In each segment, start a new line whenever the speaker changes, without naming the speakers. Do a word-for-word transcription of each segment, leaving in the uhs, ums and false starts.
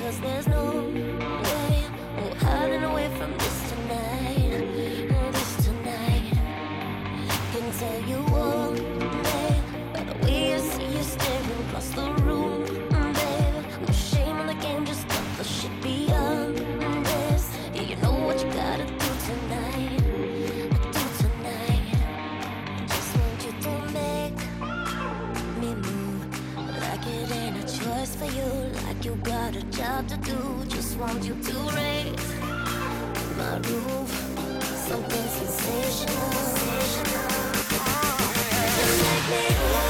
Cause there's no way we're hiding away from this tonight. This tonight. Can tell you all, babe, by the way I see you staring across the room, babe. No shame in the game, just cut the shit beyond this. Yeah, you know what you gotta do tonight. Do tonight. Just want you to make me move like it ain't a choice for you, like you got a job to do. Just want you to raise my roof, something sensational. Just make me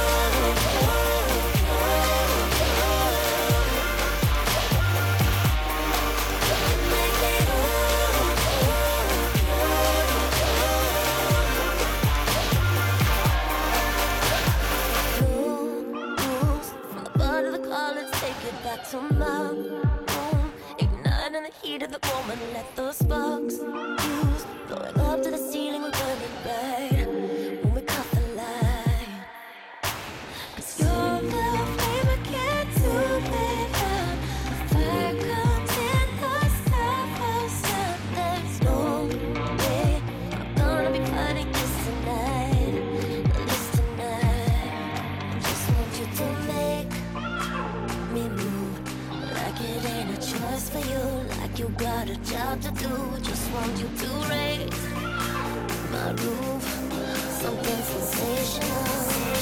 back to my room, igniting the heat of the moment. Let those sparks fuse, blowing up to the ceiling. We're burning bright when we caught the light. Cause you're the flame I can't do without. The fire comes in the south sound. There's no way I'm gonna be fighting this tonight. This tonight. Just want you to make me move like it ain't a choice for you, like you got a job to do. Just want you to raise my roof, something sensational.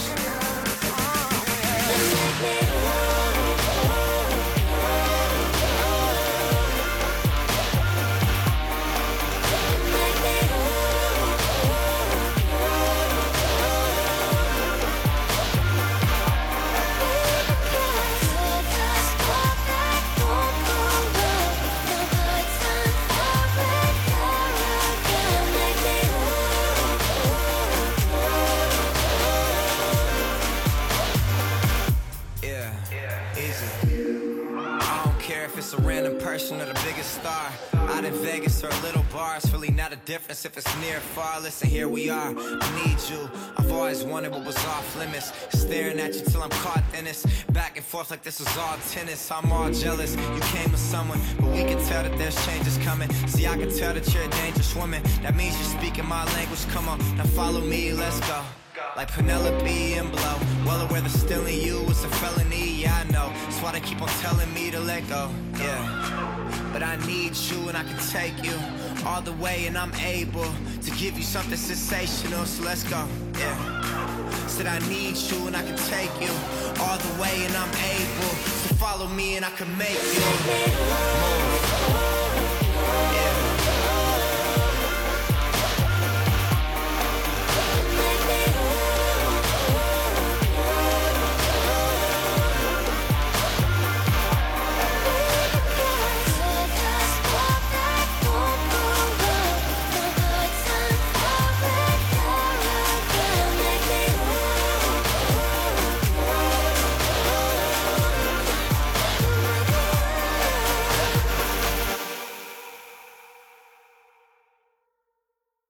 Just make me
it's a random person or the biggest star. Out in Vegas or a little bar, it's really not a difference if it's near or far. Listen, here we are, I need you. I've always wanted what was off limits, staring at you till I'm caught in this. Back and forth like this was all tennis. I'm all jealous, you came with someone, but we can tell that there's changes coming. See, I can tell that you're a dangerous woman. That means you're speaking my language, come on, now follow me, let's go. Like Penelope and Blow, well aware that stealing you was a felony, yeah I know. That's why they keep on telling me to let go, yeah. But I need you and I can take you all the way, and I'm able to give you something sensational, so let's go, yeah. Said I need you and I can take you all the way, and I'm able to follow me and I can make you move.